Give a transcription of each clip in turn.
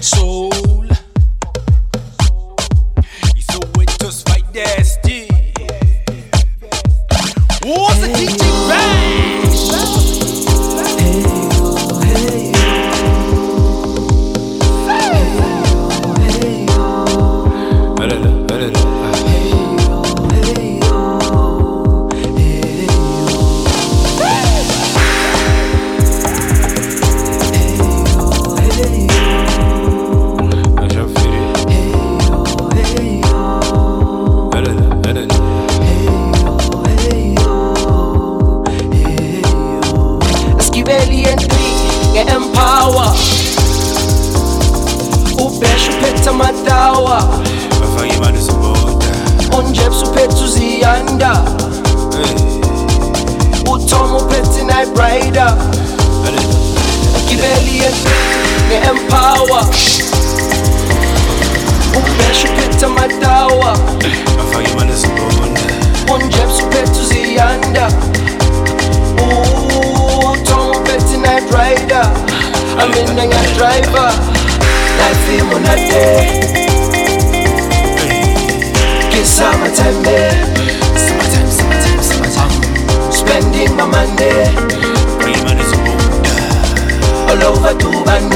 soul. It's so wet just like that. What's the DJ Rash? Empower ubesha uphethe amadawa bafake imali siboda unjebs uphethe uziyanda uTom uphethe Night Rider gibeli nge-empower ubesha uphethe amadawa bafake imali siboda unjebs uphethe uziyanda Night Rider, I'm in a driver. Life in monate. Get summertime there. Summertime. Spending my money. Bring money to Buddha. All over Dubai.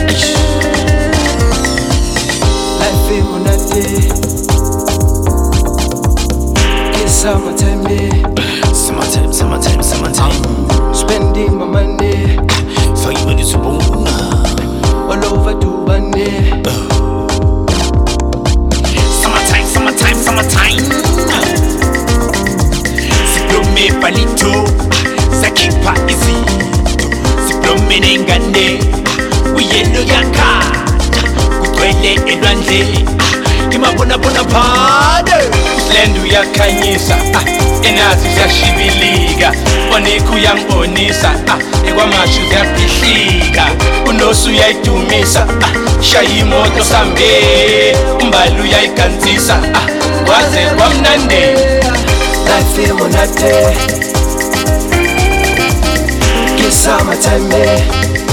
Life in monate. Get summertime there. Summertime. Spending my money. Fake money to Buddha. All over Dubai. Summertime. Siplome palito, sakipa izito. Siplome nengane, uyelo yaka. Kutwele elwandle, imabona pade. Lendu yakhanyisa, enazi ziyashibilika. Oneku yangibonisa, ekwamashu ziyafihlika. Unosu uyayidumisa, shaya imoto sambe. Umbali uyayikansisa, kwaze kwamnande. Life in monate. Get summertime there.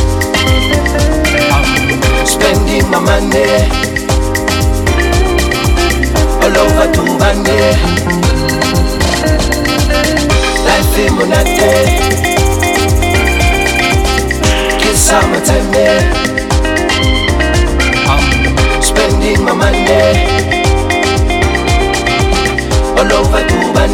Spending my money. All over Dubai. Life in monate. Get summertime there. Spending my money. All over Dubai.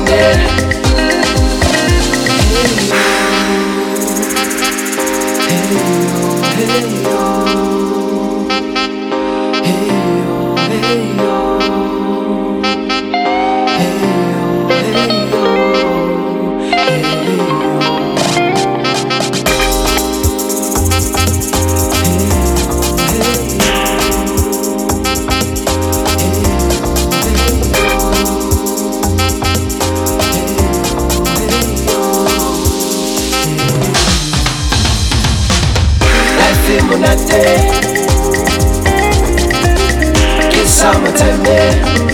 Monate. Get summertime there.